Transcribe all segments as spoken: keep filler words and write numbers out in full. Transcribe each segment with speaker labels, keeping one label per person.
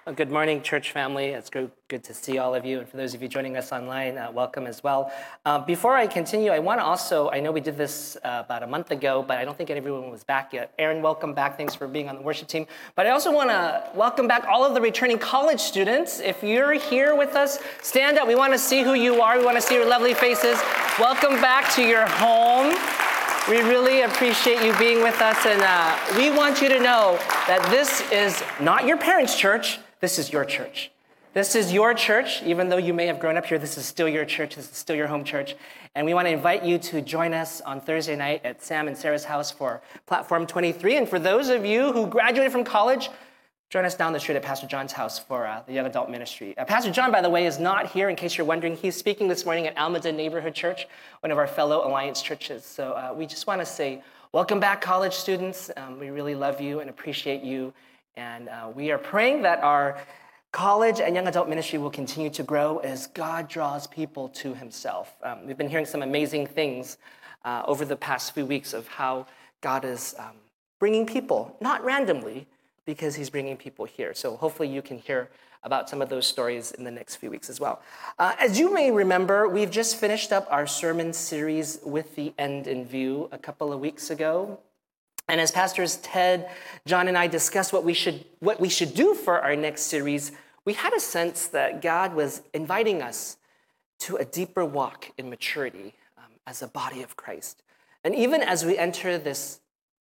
Speaker 1: Well, good morning, church family. It's good, good to see all of you. And for those of you joining us online, uh, welcome as well. Uh, before I continue, I want to also, I know we did this uh, about a month ago, but I don't think everyone was back yet. Aaron, welcome back. Thanks for being on the worship team. But I also want to welcome back all of the returning college students. If you're here with us, stand up. We want to see who you are. We want to see your lovely faces. Welcome back to your home. We really appreciate you being with us, and uh, we want you to know that this is not your parents' church. This is your church. This is your church. Even though you may have grown up here, this is still your church. This is still your home church. And we want to invite you to join us on Thursday night at Sam and Sarah's house for Platform twenty-three. And for those of you who graduated from college, join us down the street at Pastor John's house for uh, the Young Adult Ministry. Uh, Pastor John, by the way, is not here, in case you're wondering. He's speaking this morning at Almeda Neighborhood Church, one of our fellow Alliance churches. So uh, we just want to say, welcome back, college students. Um, we really love you and appreciate you. And uh, we are praying that our college and young adult ministry will continue to grow as God draws people to himself. Um, we've been hearing some amazing things uh, over the past few weeks of how God is um, bringing people, not randomly, because he's bringing people here. So hopefully you can hear about some of those stories in the next few weeks as well. Uh, as you may remember, we've just finished up our sermon series With the End in View a couple of weeks ago. And as Pastors Ted, John, and I discussed what we should what we should do for our next series, we had a sense that God was inviting us to a deeper walk in maturity um, as a body of Christ. And even as we enter this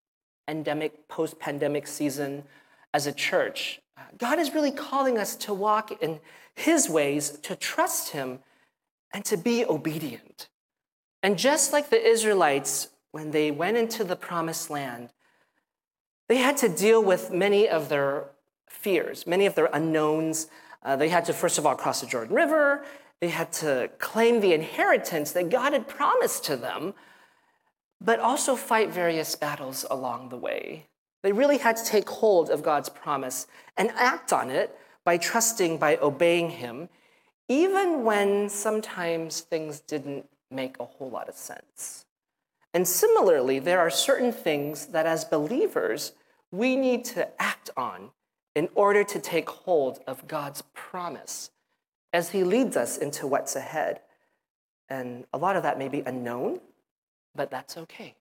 Speaker 1: endemic, post-pandemic season as a church, God is really calling us to walk in his ways, to trust him, and to be obedient. And just like the Israelites, when they went into the promised land, they had to deal with many of their fears, many of their unknowns. Uh, they had to, first of all, cross the Jordan River. They had to claim the inheritance that God had promised to them, but also fight various battles along the way. They really had to take hold of God's promise and act on it by trusting, by obeying him, even when sometimes things didn't make a whole lot of sense. And similarly, there are certain things that as believers, we need to act on in order to take hold of God's promise as he leads us into what's ahead. And a lot of that may be unknown, but that's okay.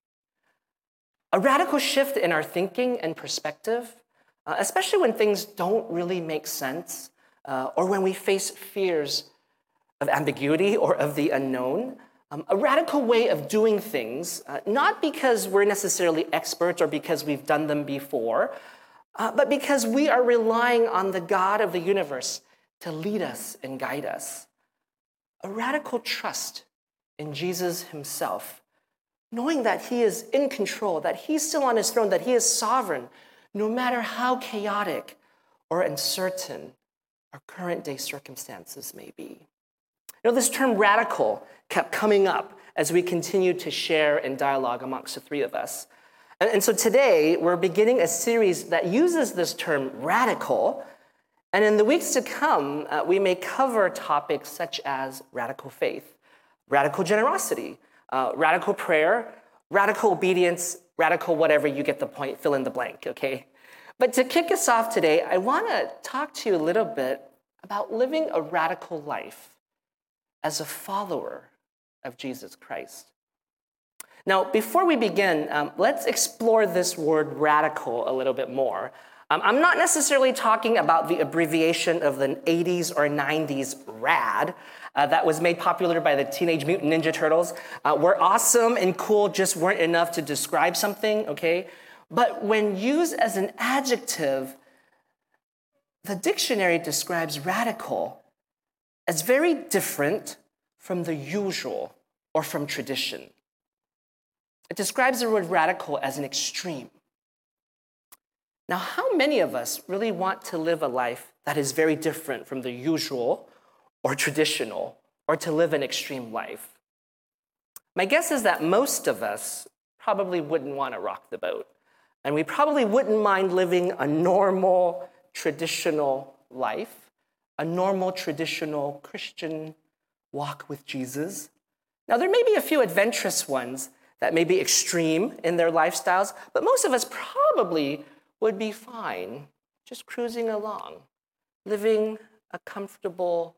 Speaker 1: A radical shift in our thinking and perspective, uh, especially when things don't really make sense, uh, or when we face fears of ambiguity or of the unknown, um, a radical way of doing things, uh, not because we're necessarily experts or because we've done them before, uh, but because we are relying on the God of the universe to lead us and guide us. A radical trust in Jesus himself, knowing that he is in control, that he's still on his throne, that he is sovereign, no matter how chaotic or uncertain our current day circumstances may be. You know, this term radical kept coming up as we continued to share and dialogue amongst the three of us. And, and so today, we're beginning a series that uses this term radical. And in the weeks to come, uh, we may cover topics such as radical faith, radical generosity, uh, radical prayer, radical obedience, radical whatever, you get the point, fill in the blank, okay? But to kick us off today, I want to talk to you a little bit about living a radical life as a follower of Jesus Christ. Now, before we begin, um, let's explore this word radical a little bit more. Um, I'm not necessarily talking about the abbreviation of the eighties or nineties RAD uh, that was made popular by the Teenage Mutant Ninja Turtles, uh, where awesome and cool just weren't enough to describe something, okay? But when used as an adjective, the dictionary describes radical as very different from the usual or from tradition. It describes the word radical as an extreme. Now, how many of us really want to live a life that is very different from the usual or traditional, or to live an extreme life? My guess is that most of us probably wouldn't want to rock the boat, and we probably wouldn't mind living a normal, traditional life, a normal, traditional Christian walk with Jesus. Now, there may be a few adventurous ones that may be extreme in their lifestyles, but most of us probably would be fine just cruising along, living a comfortable,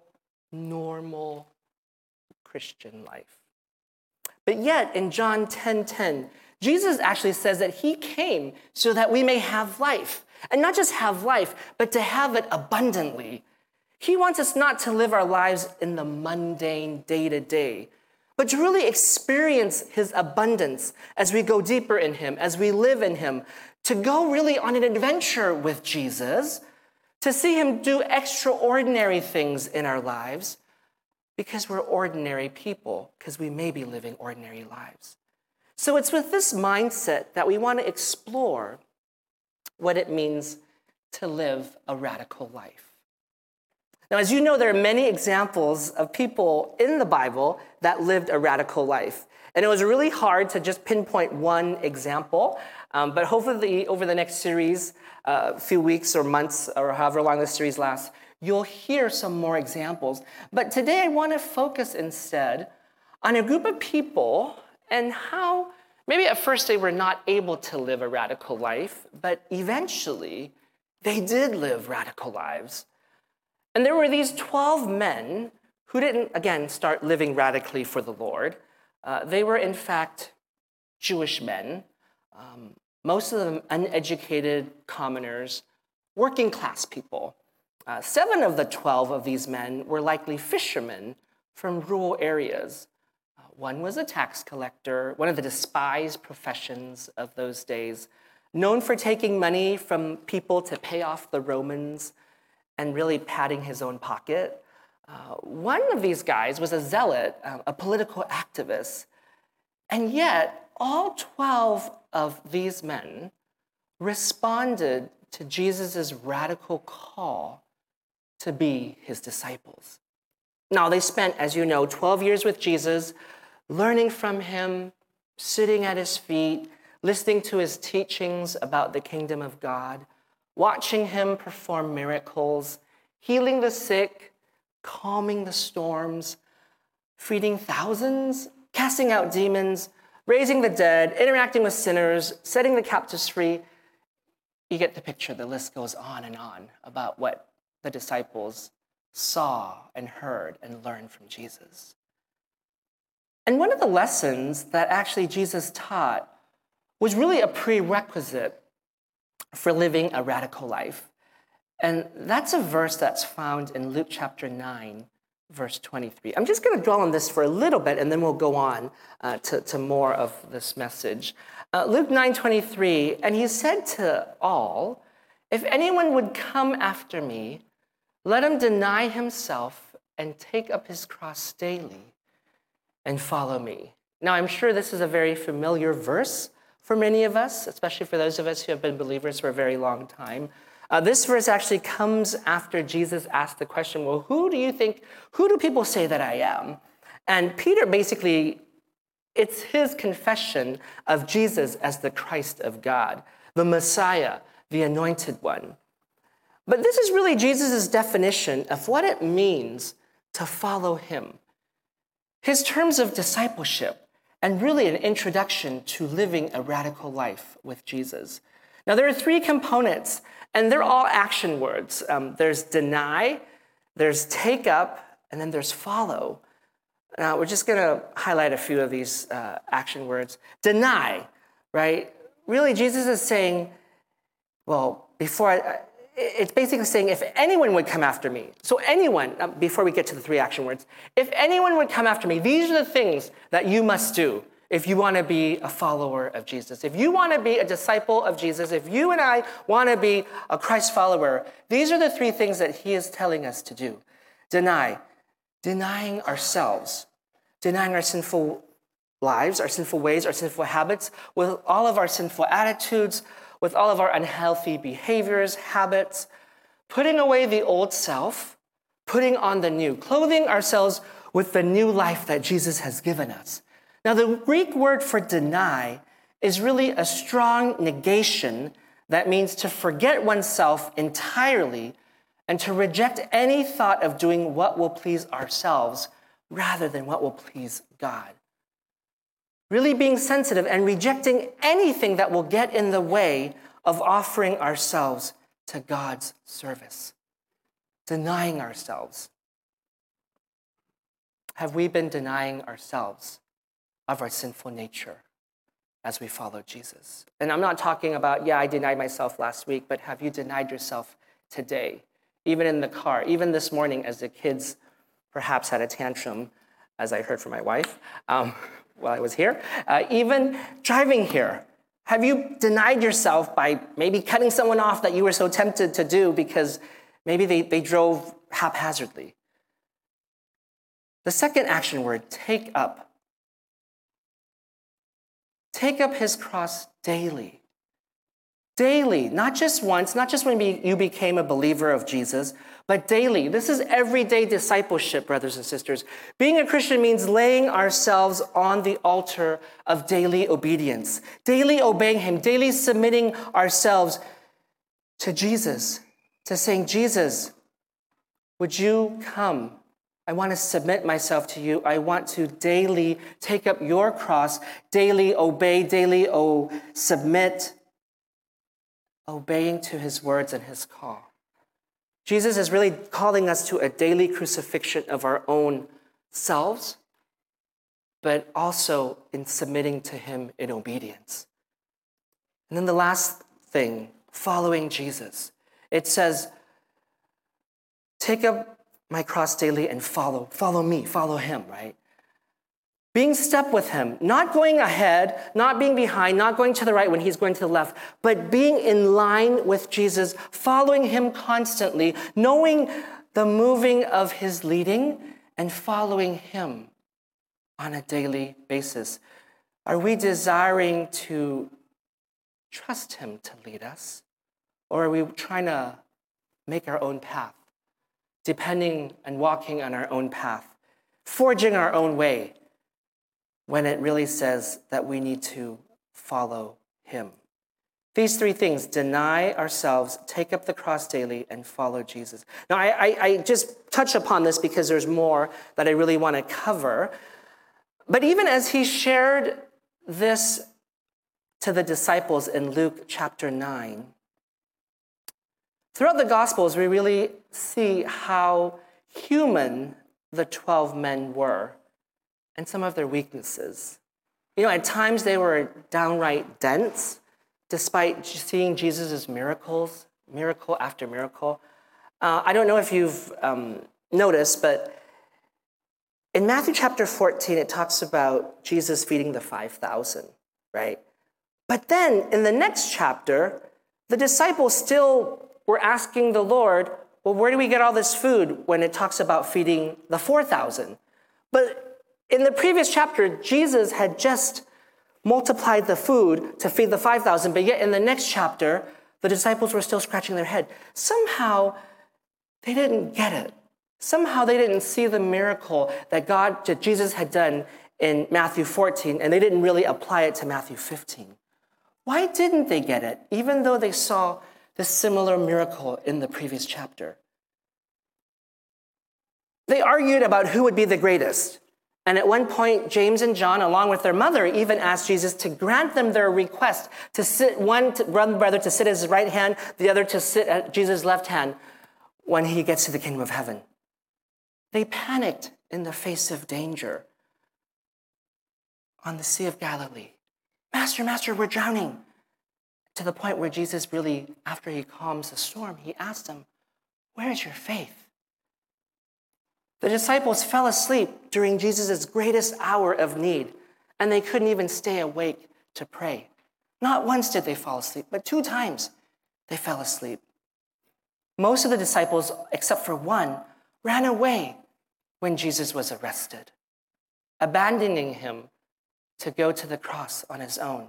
Speaker 1: normal Christian life. But yet, in John ten ten, Jesus actually says that he came so that we may have life. And not just have life, but to have it abundantly. He wants us not to live our lives in the mundane day-to-day, but to really experience his abundance as we go deeper in him, as we live in him, to go really on an adventure with Jesus, to see him do extraordinary things in our lives, because we're ordinary people, because we may be living ordinary lives. So it's with this mindset that we want to explore what it means to live a radical life. Now, as you know, there are many examples of people in the Bible that lived a radical life. And it was really hard to just pinpoint one example, um, but hopefully over the next series, a uh, few weeks or months, or however long this series lasts, you'll hear some more examples. But today I want to focus instead on a group of people and how maybe at first they were not able to live a radical life, but eventually they did live radical lives. And there were these twelve men who didn't, again, start living radically for the Lord. Uh, they were, in fact, Jewish men, um, most of them uneducated commoners, working class people. Uh, seven of the twelve of these men were likely fishermen from rural areas. Uh, one was a tax collector, one of the despised professions of those days, known for taking money from people to pay off the Romans and really padding his own pocket. Uh, one of these guys was a zealot, uh, a political activist. And yet, all twelve of these men responded to Jesus' radical call to be his disciples. Now, they spent, as you know, twelve years with Jesus, learning from him, sitting at his feet, listening to his teachings about the kingdom of God, watching him perform miracles, healing the sick, calming the storms, feeding thousands, casting out demons, raising the dead, interacting with sinners, setting the captives free. You get the picture. The list goes on and on about what the disciples saw and heard and learned from Jesus. And one of the lessons that actually Jesus taught was really a prerequisite for living a radical life. And that's a verse that's found in Luke chapter nine, verse twenty-three. I'm just going to dwell on this for a little bit, and then we'll go on uh, to, to more of this message. Uh, Luke nine twenty-three, and he said to all, "If anyone would come after me, let him deny himself and take up his cross daily and follow me." Now, I'm sure this is a very familiar verse for many of us, especially for those of us who have been believers for a very long time. Uh, this verse actually comes after Jesus asked the question, well, who do you think, who do people say that I am? And Peter basically, it's his confession of Jesus as the Christ of God, the Messiah, the anointed one. But this is really Jesus' definition of what it means to follow him. His terms of discipleship, and really an introduction to living a radical life with Jesus. Now, there are three components, and they're all action words. Um, there's deny, there's take up, and then there's follow. Now, we're just going to highlight a few of these uh, action words. Deny, right? Really, Jesus is saying, well, before I, it's basically saying, if anyone would come after me, so anyone, before we get to the three action words, if anyone would come after me, these are the things that you must do if you want to be a follower of Jesus. If you want to be a disciple of Jesus, if you and I want to be a Christ follower, these are the three things that he is telling us to do. Deny, denying ourselves, denying our sinful lives, our sinful ways, our sinful habits, with all of our sinful attitudes, with all of our unhealthy behaviors, habits, putting away the old self, putting on the new, clothing ourselves with the new life that Jesus has given us. Now, the Greek word for deny is really a strong negation that means to forget oneself entirely and to reject any thought of doing what will please ourselves rather than what will please God. Really being sensitive and rejecting anything that will get in the way of offering ourselves to God's service. denying ourselves? Have we been denying ourselves of our sinful nature as we follow Jesus? And I'm not talking about, yeah, I denied myself last week, but have you denied yourself today? Even in the car, even this morning as the kids perhaps had a tantrum, as I heard from my wife um, while I was here. Uh, even driving here, have you denied yourself by maybe cutting someone off that you were so tempted to do because maybe they, they drove haphazardly? The second action word, take up. Take up his cross daily. Daily, not just once, not just when you became a believer of Jesus, but daily. This is everyday discipleship, brothers and sisters. Being a Christian means laying ourselves on the altar of daily obedience, daily obeying him, daily submitting ourselves to Jesus, to saying, Jesus, would you come? I want to submit myself to you. I want to daily take up your cross, daily obey, daily oh, submit, obeying to his words and his call. Jesus is really calling us to a daily crucifixion of our own selves, but also in submitting to him in obedience. And then the last thing, following Jesus. It says, take up my cross daily and follow, follow me, follow him, right? Being step with him, not going ahead, not being behind, not going to the right when he's going to the left, but being in line with Jesus, following him constantly, knowing the moving of his leading and following him on a daily basis. Are we desiring to trust him to lead us? Or are we trying to make our own path, depending and walking on our own path, forging our own way, when it really says that we need to follow him? These three things, deny ourselves, take up the cross daily, and follow Jesus. Now, I, I, I just touch upon this because there's more that I really want to cover. But even as he shared this to the disciples in Luke chapter nine, throughout the Gospels, we really see how human the twelve men were and some of their weaknesses. You know, at times they were downright dense, despite seeing Jesus' miracles, miracle after miracle. Uh, I don't know if you've um, noticed, but in Matthew chapter fourteen, it talks about Jesus feeding the five thousand, right? But then in the next chapter, the disciples still were asking the Lord, well, where do we get all this food when it talks about feeding the four thousand? But in the previous chapter, Jesus had just multiplied the food to feed the five thousand, but yet in the next chapter, the disciples were still scratching their head. Somehow, they didn't get it. Somehow, they didn't see the miracle that God, that Jesus had done in Matthew fourteen, and they didn't really apply it to Matthew fifteen. Why didn't they get it, even though they saw the similar miracle in the previous chapter? They argued about who would be the greatest. And at one point, James and John, along with their mother, even asked Jesus to grant them their request to sit, one to, one brother to sit at his right hand, the other to sit at Jesus' left hand when he gets to the kingdom of heaven. They panicked in the face of danger on the Sea of Galilee. Master, Master, we're drowning. To the point where Jesus really, after he calms the storm, he asked them, where is your faith? The disciples fell asleep during Jesus' greatest hour of need, and they couldn't even stay awake to pray. Not once did they fall asleep, but two times they fell asleep. Most of the disciples, except for one, ran away when Jesus was arrested, abandoning him to go to the cross on his own.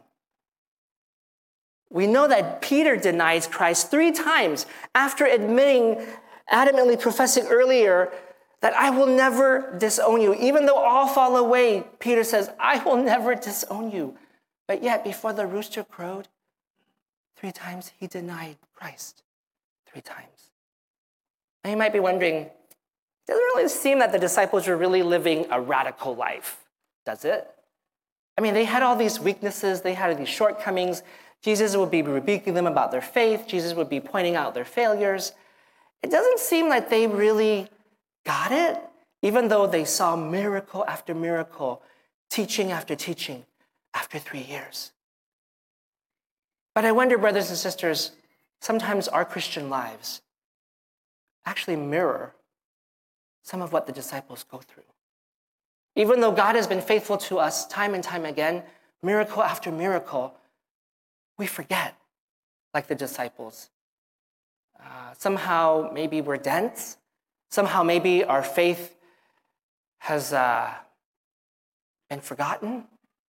Speaker 1: We know that Peter denies Christ three times after admitting, adamantly professing earlier, that I will never disown you. Even though all fall away, Peter says, I will never disown you. But yet, before the rooster crowed, three times he denied Christ. Three times. Now you might be wondering, it doesn't really seem that the disciples were really living a radical life, does it? I mean, they had all these weaknesses, they had these shortcomings. Jesus would be rebuking them about their faith. Jesus would be pointing out their failures. it doesn't seem like they really got it, even though they saw miracle after miracle, teaching after teaching after three years. But I wonder, brothers and sisters, sometimes our Christian lives actually mirror some of what the disciples go through. Even though God has been faithful to us time and time again, miracle after miracle, we forget, like the disciples. Uh, somehow, maybe we're dense. Somehow, maybe our faith has uh, been forgotten.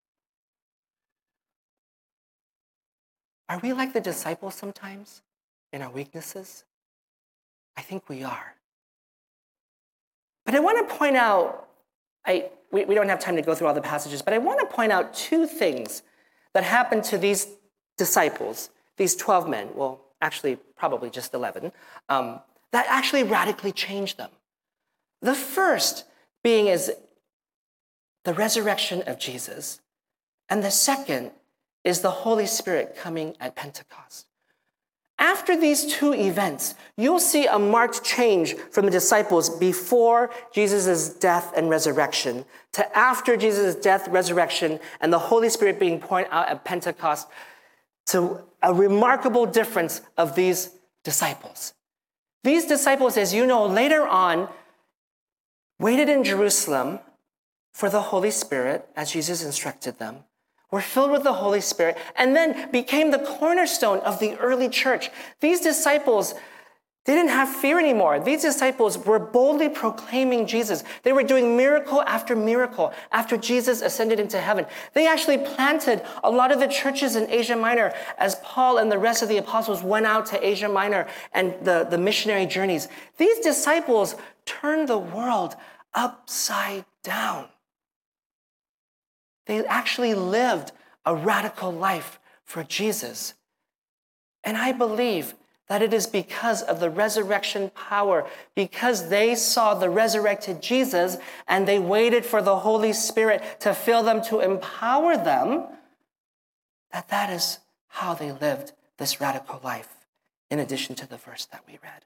Speaker 1: Are we like the disciples sometimes in our weaknesses? I think we are. But I want to point out, I, we, we don't have time to go through all the passages, but I want to point out two things that happened to these disciples, these twelve men, well, actually probably just eleven, um, that actually radically changed them. The first being is the resurrection of Jesus, and the second is the Holy Spirit coming at Pentecost. After these two events, you'll see a marked change from the disciples before Jesus' death and resurrection to after Jesus' death, resurrection, and the Holy Spirit being poured out at Pentecost, to a remarkable difference of these disciples. These disciples, as you know, later on, waited in Jerusalem for the Holy Spirit, as Jesus instructed them, were filled with the Holy Spirit, and then became the cornerstone of the early church. These disciples, they didn't have fear anymore. These disciples were boldly proclaiming Jesus. They were doing miracle after miracle after Jesus ascended into heaven. They actually planted a lot of the churches in Asia Minor as Paul and the rest of the apostles went out to Asia Minor and the, the missionary journeys. These disciples turned the world upside down. They actually lived a radical life for Jesus. And I believe that it is because of the resurrection power, because they saw the resurrected Jesus and they waited for the Holy Spirit to fill them, to empower them, that that is how they lived this radical life, in addition to the verse that we read.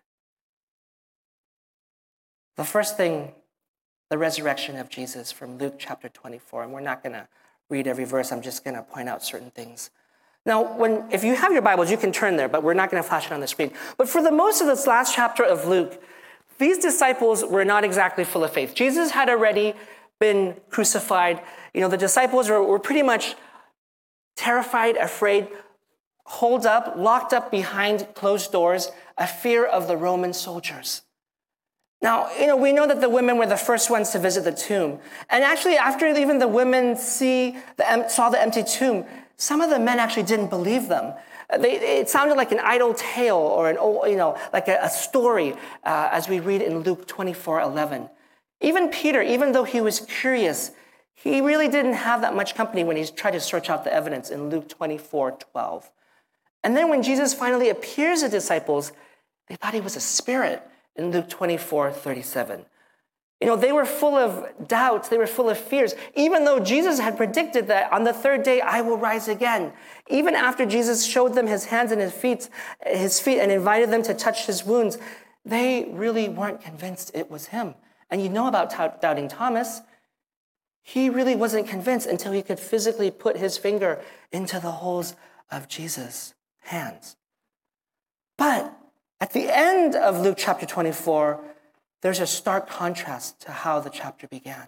Speaker 1: The first thing, the resurrection of Jesus from Luke chapter twenty-four, and we're not going to read every verse, I'm just going to point out certain things. Now, when if you have your Bibles, you can turn there, but we're not going to flash it on the screen. But for the most of this last chapter of Luke, these disciples were not exactly full of faith. Jesus had already been crucified. You know, the disciples were, were pretty much terrified, afraid, holed up, locked up behind closed doors, a fear of the Roman soldiers. Now, you know, we know that the women were the first ones to visit the tomb. And actually, after even the women see the, saw the empty tomb, some of the men actually didn't believe them. They, it sounded like an idle tale or an old, you know, like a, a story, uh, as we read in Luke twenty-four eleven. Even Peter, even though he was curious, he really didn't have that much company when he tried to search out the evidence in Luke twenty-four twelve. And then when Jesus finally appears to disciples, they thought he was a spirit in Luke twenty-four thirty-seven. You know, they were full of doubts. They were full of fears. Even though Jesus had predicted that on the third day, I will rise again. Even after Jesus showed them his hands and his feet, his feet and invited them to touch his wounds, they really weren't convinced it was him. And you know about doubting Thomas. He really wasn't convinced until he could physically put his finger into the holes of Jesus' hands. But at the end of Luke chapter twenty-four, there's a stark contrast to how the chapter began.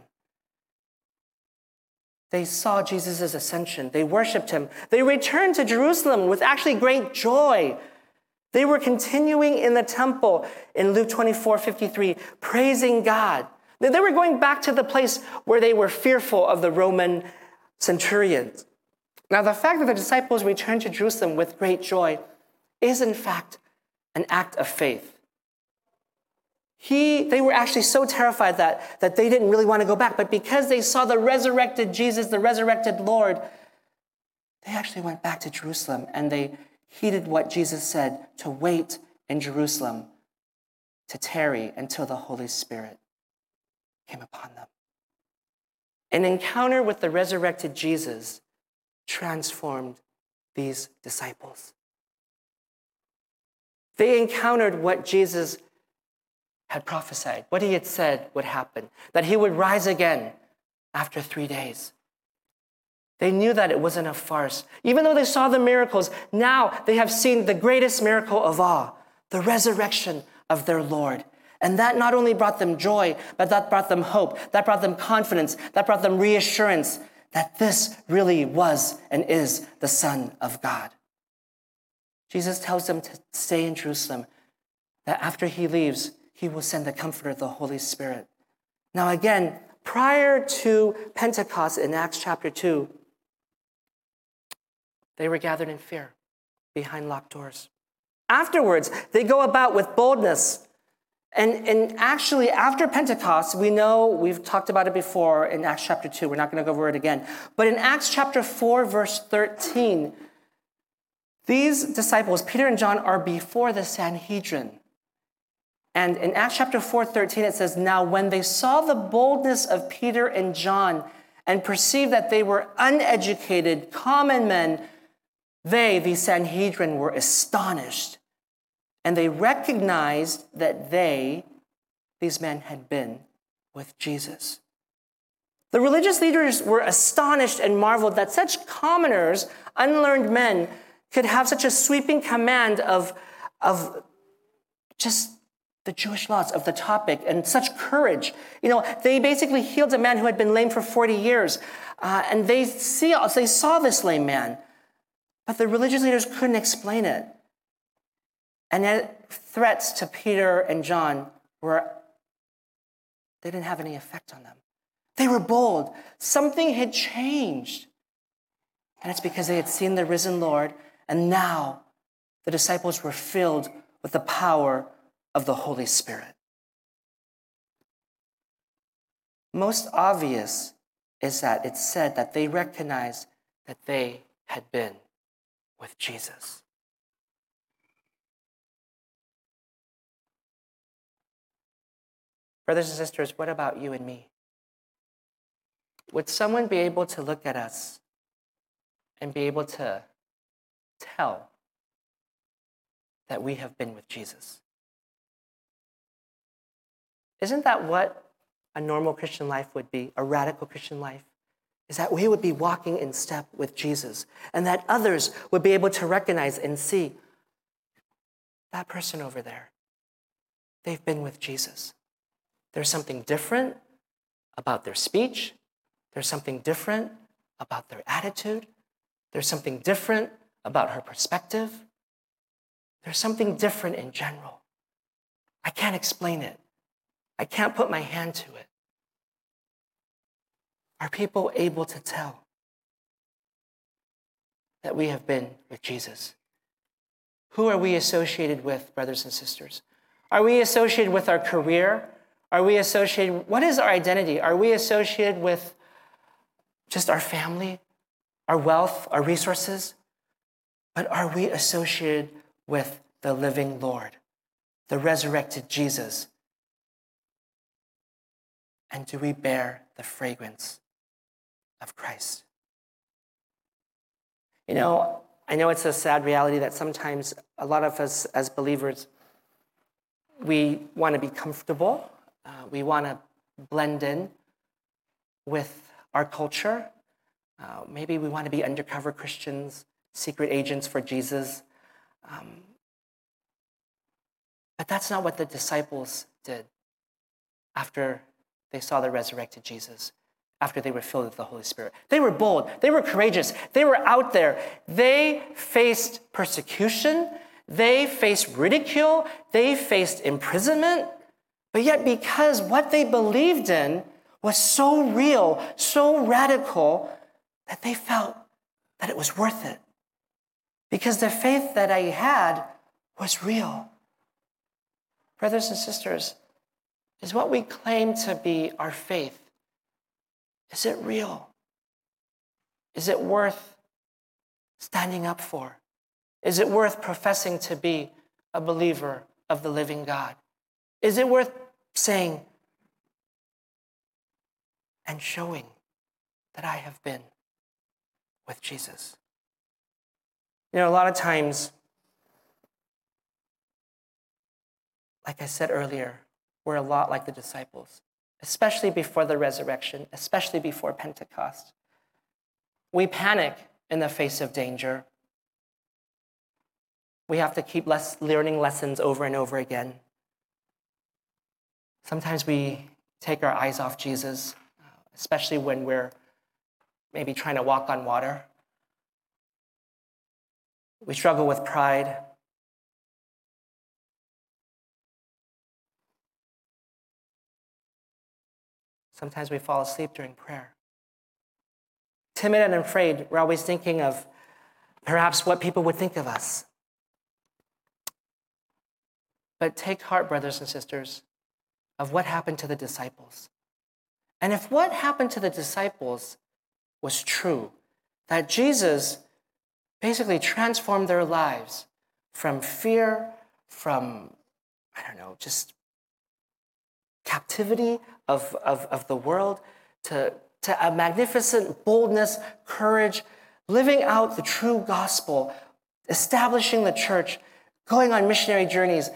Speaker 1: They saw Jesus' ascension. They worshiped him. They returned to Jerusalem with actually great joy. They were continuing in the temple in Luke twenty-four fifty-three, praising God. They were going back to the place where they were fearful of the Roman centurions. Now, the fact that the disciples returned to Jerusalem with great joy is, in fact, an act of faith. He, they were actually so terrified that, that they didn't really want to go back. But because they saw the resurrected Jesus, the resurrected Lord, they actually went back to Jerusalem and they heeded what Jesus said, to wait in Jerusalem, to tarry until the Holy Spirit came upon them. An encounter with the resurrected Jesus transformed these disciples. They encountered what Jesus had prophesied, what he had said would happen, that he would rise again after three days. They knew that it wasn't a farce. Even though they saw the miracles, now they have seen the greatest miracle of all, the resurrection of their Lord. And that not only brought them joy, but that brought them hope, that brought them confidence, that brought them reassurance that this really was and is the Son of God. Jesus tells them to stay in Jerusalem, that after he leaves, he will send the Comforter, the Holy Spirit. Now again, prior to Pentecost in Acts chapter two, they were gathered in fear behind locked doors. Afterwards, they go about with boldness. And, and actually, after Pentecost, we know, we've talked about it before in Acts chapter two. We're not going to go over it again. But in Acts chapter four, verse thirteen, these disciples, Peter and John, are before the Sanhedrin. And in Acts chapter four, thirteen, it says, "Now when they saw the boldness of Peter and John and perceived that they were uneducated, common men, they, the Sanhedrin, were astonished. And they recognized that they, these men, had been with Jesus." The religious leaders were astonished and marveled that such commoners, unlearned men, could have such a sweeping command of, of just the Jewish laws, of the topic, and such courage. You know, they basically healed a man who had been lame for forty years. Uh, and they, see, they saw this lame man. But the religious leaders couldn't explain it. And yet, threats to Peter and John were, they didn't have any effect on them. They were bold. Something had changed. And it's because they had seen the risen Lord, and now the disciples were filled with the power of the Holy Spirit. Most obvious is that it said that they recognized that they had been with Jesus. Brothers and sisters, what about you and me? Would someone be able to look at us and be able to tell that we have been with Jesus? Isn't that what a normal Christian life would be, a radical Christian life? Is that we would be walking in step with Jesus, and that others would be able to recognize and see that person over there. They've been with Jesus. There's something different about their speech. There's something different about their attitude. There's something different about her perspective. There's something different in general. I can't explain it. I can't put my hand to it. Are people able to tell that we have been with Jesus? Who are we associated with, brothers and sisters? Are we associated with our career? Are we associated, what is our identity? Are we associated with just our family, our wealth, our resources? But are we associated with the living Lord, the resurrected Jesus? And do we bear the fragrance of Christ? You know, I know it's a sad reality that sometimes a lot of us as believers, we want to be comfortable. Uh, we want to blend in with our culture. Uh, maybe we want to be undercover Christians, secret agents for Jesus. Um, but that's not what the disciples did after they saw the resurrected Jesus, after they were filled with the Holy Spirit. They were bold. They were courageous. They were out there. They faced persecution. They faced ridicule. They faced imprisonment. But yet, because what they believed in was so real, so radical, that they felt that it was worth it. Because the faith that I had was real. Brothers and sisters, is what we claim to be our faith, is it real? Is it worth standing up for? Is it worth professing to be a believer of the living God? Is it worth saying and showing that I have been with Jesus? You know, a lot of times, like I said earlier, we're a lot like the disciples, especially before the resurrection, especially before Pentecost. We panic in the face of danger. We have to keep less learning lessons over and over again. Sometimes we take our eyes off Jesus, especially when we're maybe trying to walk on water. We struggle with pride. Sometimes we fall asleep during prayer. Timid and afraid, we're always thinking of perhaps what people would think of us. But take heart, brothers and sisters, of what happened to the disciples. And if what happened to the disciples was true, that Jesus basically transformed their lives from fear, from, I don't know, just captivity of, of, of the world to, to a magnificent boldness, courage, living out the true gospel, establishing the church, going on missionary journeys.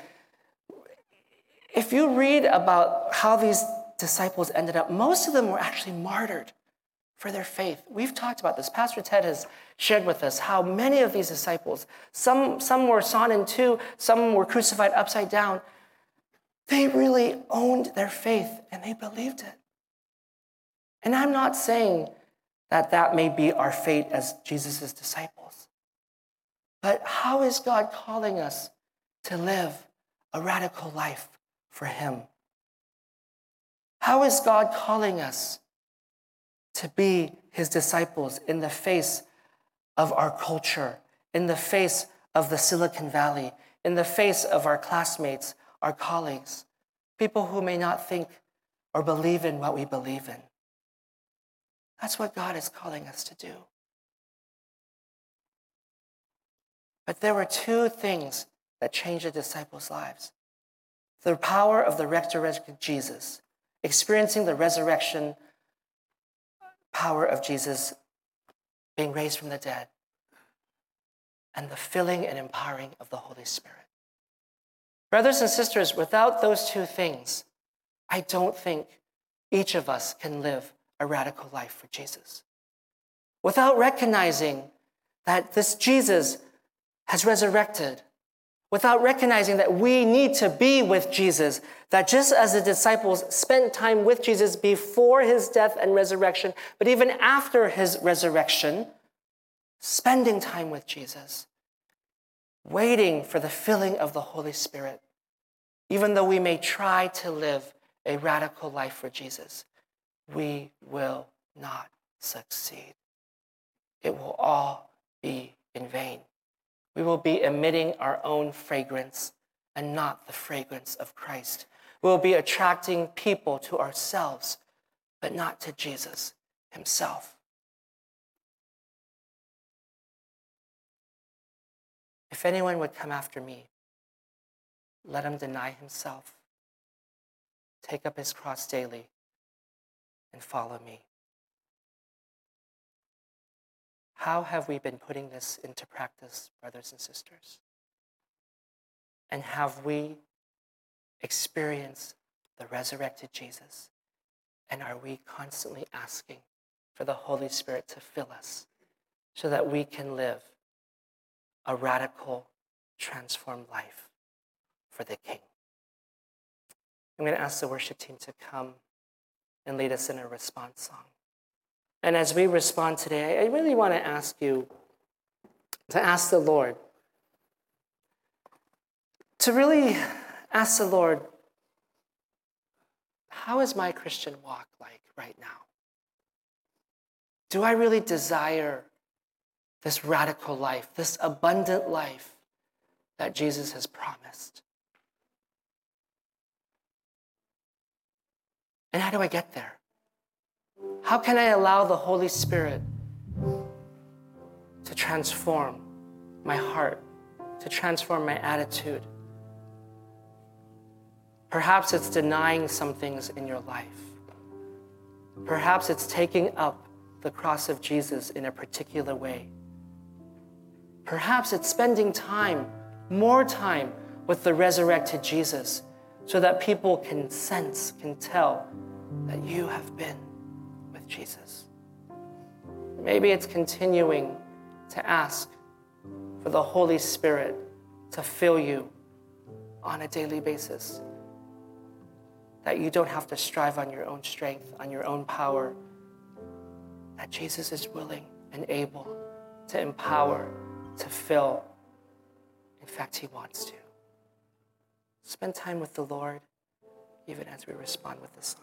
Speaker 1: If you read about how these disciples ended up, most of them were actually martyred for their faith. We've talked about this. Pastor Ted has shared with us how many of these disciples, some, some were sawn in two, some were crucified upside down. They really owned their faith and they believed it. And I'm not saying that that may be our fate as Jesus' disciples. But how is God calling us to live a radical life for him? How is God calling us to be his disciples in the face of our culture, in the face of the Silicon Valley, in the face of our classmates, our colleagues, people who may not think or believe in what we believe in? That's what God is calling us to do. But there were two things that changed the disciples' lives. The power of the resurrected Jesus, experiencing the resurrection power of Jesus being raised from the dead, and the filling and empowering of the Holy Spirit. Brothers and sisters, without those two things, I don't think each of us can live a radical life for Jesus. Without recognizing that this Jesus has resurrected, without recognizing that we need to be with Jesus, that just as the disciples spent time with Jesus before his death and resurrection, but even after his resurrection, spending time with Jesus, waiting for the filling of the Holy Spirit, even though we may try to live a radical life for Jesus, we will not succeed. It will all be in vain. We will be emitting our own fragrance and not the fragrance of Christ. We will be attracting people to ourselves, but not to Jesus himself. If anyone would come after me, let him deny himself, take up his cross daily, and follow me. How have we been putting this into practice, brothers and sisters? And have we experienced the resurrected Jesus? And are we constantly asking for the Holy Spirit to fill us so that we can live a radical, transformed life for the King? I'm going to ask the worship team to come and lead us in a response song. And as we respond today, I really want to ask you to ask the Lord, to really ask the Lord, how is my Christian walk like right now? Do I really desire this radical life, this abundant life that Jesus has promised? And how do I get there? How can I allow the Holy Spirit to transform my heart, to transform my attitude? Perhaps it's denying some things in your life. Perhaps it's taking up the cross of Jesus in a particular way. Perhaps it's spending time, more time with the resurrected Jesus so that people can sense, can tell that you have been with Jesus. Maybe it's continuing to ask for the Holy Spirit to fill you on a daily basis, that you don't have to strive on your own strength, on your own power, that Jesus is willing and able to empower, to fill. In fact, he wants to. Spend time with the Lord, even as we respond with this song.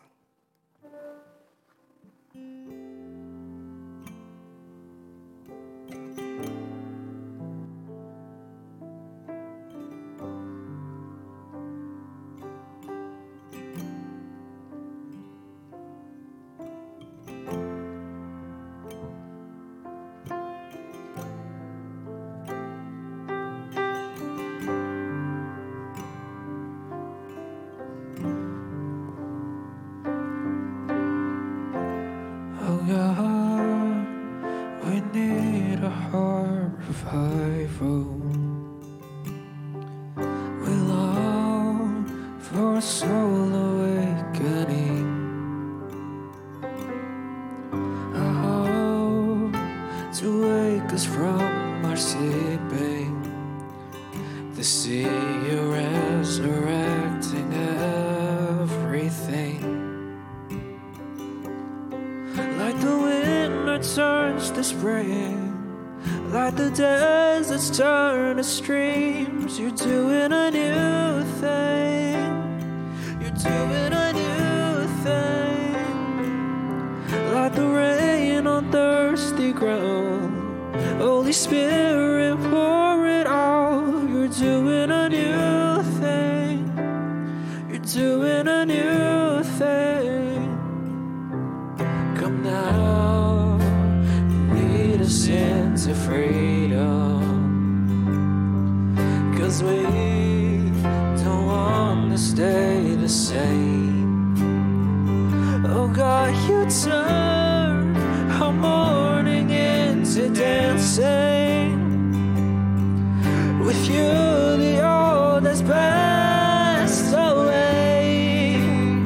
Speaker 2: Like the deserts turn to streams, you're doing a new thing. You're doing a new thing. Like the rain on thirsty ground, Holy Spirit, pour it out. You're doing a new thing. You're doing a new thing. Come now, lead us into freedom, 'cause we don't want to stay the same. Oh God, you turn our mourning into dancing. With you the old has passed away.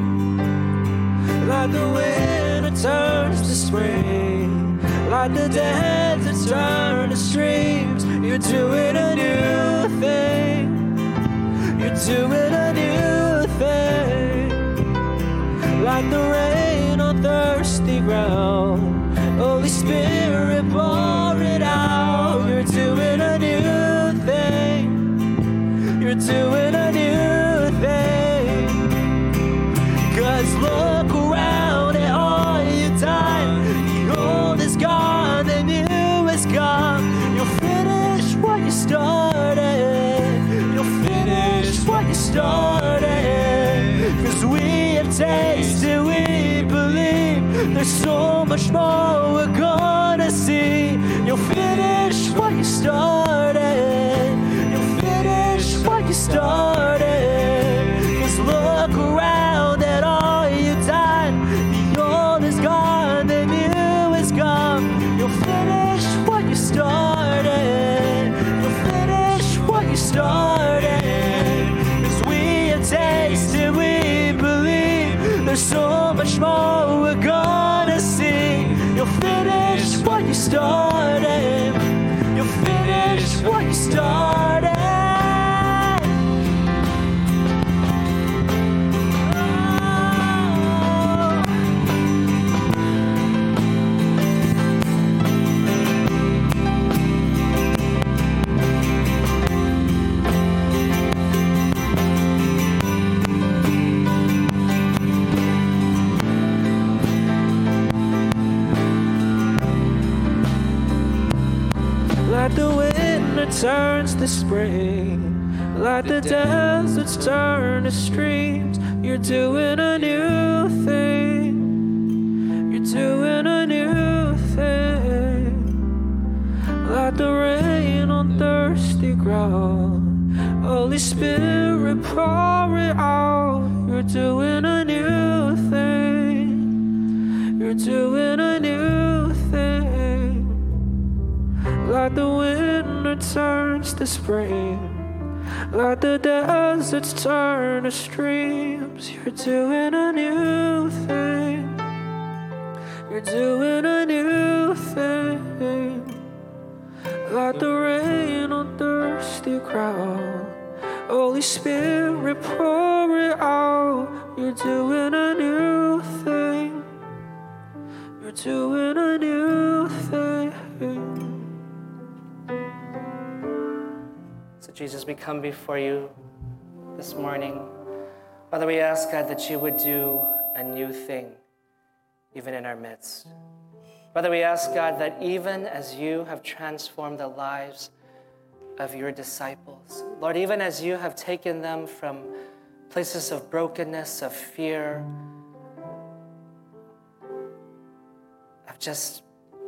Speaker 2: Like the winter turns to spring, like the deserts turn to streams, you're doing a new thing. You're doing a new thing. Like the rain on thirsty ground, Holy Spirit, pour it out. You're doing a new thing. You're doing a new thing. 'Cause look around at all your time. The old is gone, the new is come. You'll finish what you started. You'll finish what you started. 'Cause we have tasted, we believe. There's so much more we're gonna see. You'll finish what you started. You'll finish what you started. 'Cause look around at all you've done. The old is gone, the new is come. You'll finish what you started. You'll finish what you started. 'Cause we have tasted, we believe. There's so much more we're gonna see. You'll finish what you started. You'll finish what you started. Like the winter turns to spring, like the deserts turn to streams, you're doing a new thing. You're doing a new thing. Like the rain on thirsty ground, Holy Spirit, pour it out. You're doing a new thing. You're doing a new thing. Like the winter turns to spring, Like the deserts turn to streams, you're doing a new thing. You're doing a new thing. Like the rain on thirsty ground, Holy Spirit, pour it out. You're doing a new thing. You're doing a new thing.
Speaker 1: So Jesus, we come before you this morning. Father, we ask, God, that you would do a new thing, even in our midst. Father, we ask, God, that even as you have transformed the lives of your disciples, Lord, even as you have taken them from places of brokenness, of fear, of just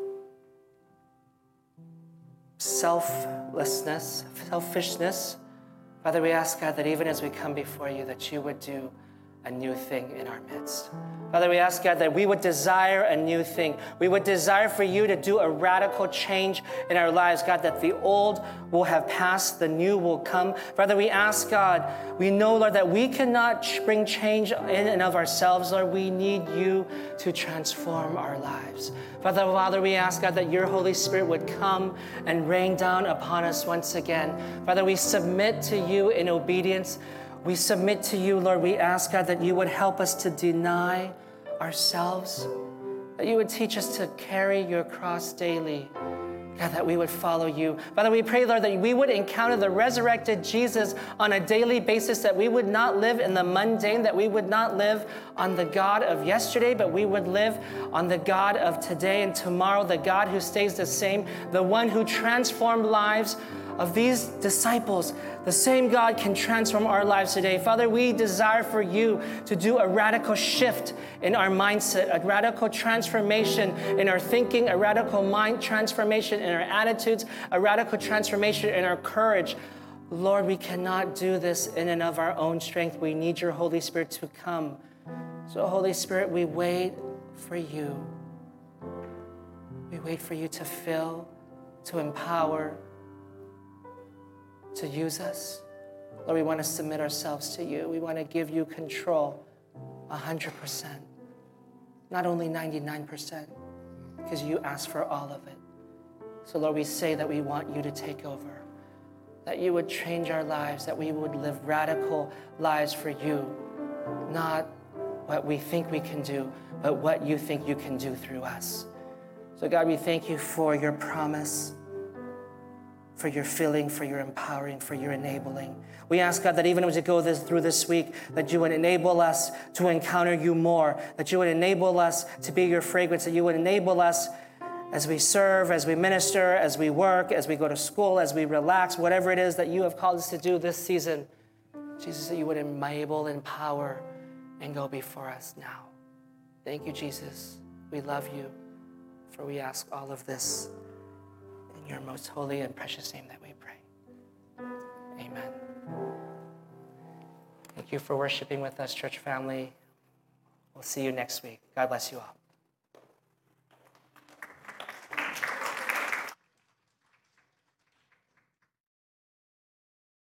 Speaker 1: selflessness, selfishness, Father, we ask, God, that even as we come before you, that you would do a new thing in our midst. Father, we ask, God, that we would desire a new thing. We would desire for you to do a radical change in our lives, God, that the old will have passed, the new will come. Father, we ask, God, we know, Lord, that we cannot bring change in and of ourselves, Lord. We need you to transform our lives. Father, Father, we ask, God, that your Holy Spirit would come and rain down upon us once again. Father, we submit to you in obedience. We submit to you, Lord. We ask, God, that you would help us to deny ourselves, that you would teach us to carry your cross daily, God, that we would follow you. Father, we pray, Lord, that we would encounter the resurrected Jesus on a daily basis, that we would not live in the mundane, that we would not live on the God of yesterday, but we would live on the God of today and tomorrow, the God who stays the same, the one who transformed lives of these disciples. The same God can transform our lives today. Father, we desire for you to do a radical shift in our mindset, a radical transformation in our thinking, a radical mind transformation in our attitudes, a radical transformation in our courage. Lord, we cannot do this in and of our own strength. We need your Holy Spirit to come. So, Holy Spirit, we wait for you. We wait for you to fill, to empower, to use us. Lord, we want to submit ourselves to you. We want to give you control one hundred percent, not only ninety-nine percent, because you asked for all of it. So Lord, we say that we want you to take over, that you would change our lives, that we would live radical lives for you, not what we think we can do, but what you think you can do through us. So God, we thank you for your promise, for your filling, for your empowering, for your enabling. We ask, God, that even as we go this, through this week, that you would enable us to encounter you more, that you would enable us to be your fragrance, that you would enable us as we serve, as we minister, as we work, as we go to school, as we relax, whatever it is that you have called us to do this season. Jesus, that you would enable, empower, and go before us now. Thank you, Jesus. We love you, for we ask all of this in your most holy and precious name that we pray. Amen. Thank you for worshiping with us, church family. We'll see you next week. God bless you all.